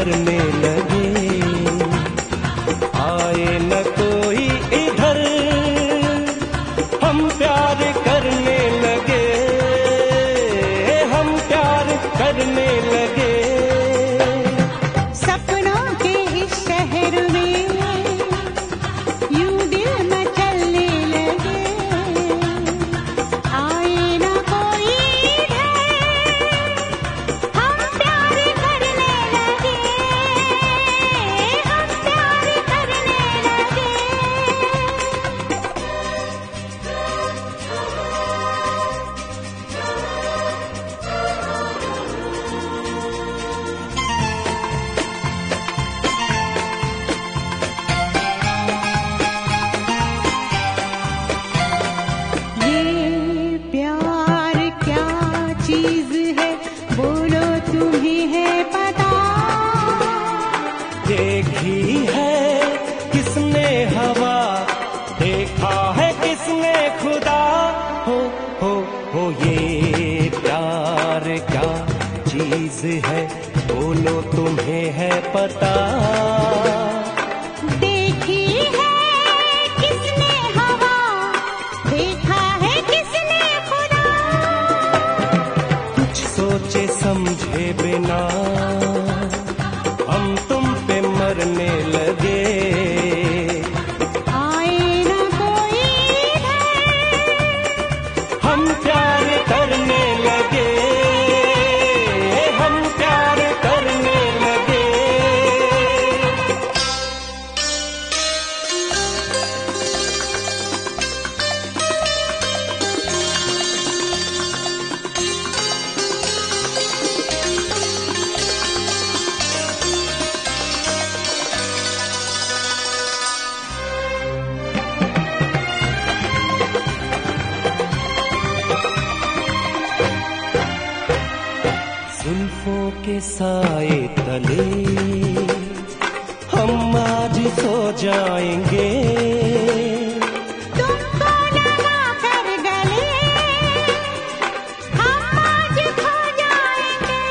मरने लगे। आए न कोई इधर, हम प्यार करने लगे, हम प्यार करने लगे। सपनों के इस शहर में यूं दिल मचलने लगे। आए ना कोई इधर, हम प्यार करने लगे, हम प्यार करने लगे। ये प्यार क्या चीज है, बोलो तुम्हें है पता? देखी है किसने हवा, देखा है किसने खुदा। हो ये प्यार क्या चीज है, बोलो तुम्हें है पता? देखी है किसने हवा, देखा है किसने खुदा। कुछ सोचे समझे बिना हम तुम पे मरने लगे। आए ना कोई इधर, हम प्यार करने लगे, हम प्यार करने लगे। जुल्फों के साए तले हम आज सो जाएंगे। तुमको लगा कर गले, हम आज खो जाएंगे।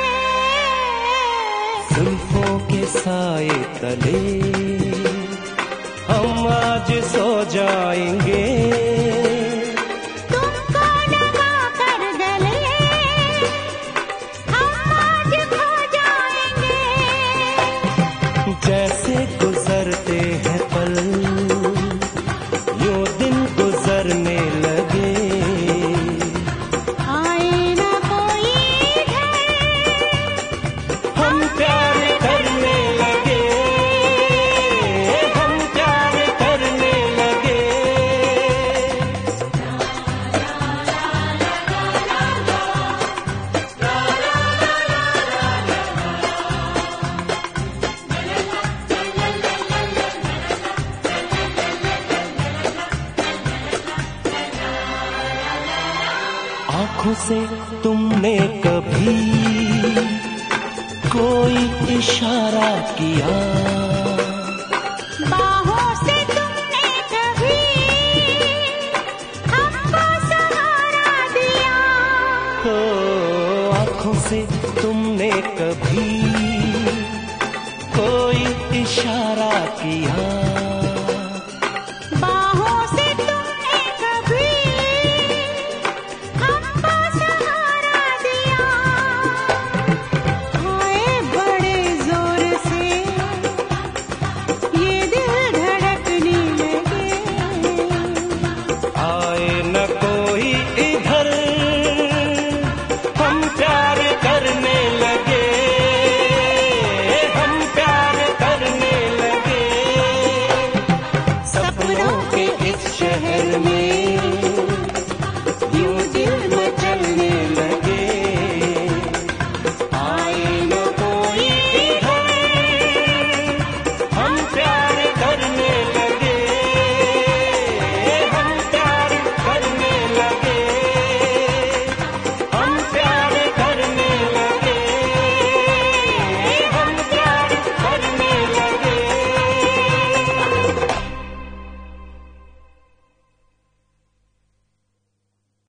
जुल्फों के साए तले हम आज सो जाएंगे। तुमको लगा कर गले, हम आज खो जाएंगे। जैसे गुजरते हैं पल, यूं दिन गुजरने लगे। आए ना कोई इधर, हम प्यार करने लगे, हम प्यार करने लगे। आँखों से तुमने कभी कोई इशारा किया, बाहों से तुमने कभी हमको सहारा दिया। हो आँखों से तुमने कभी कोई इशारा किया, बाहों से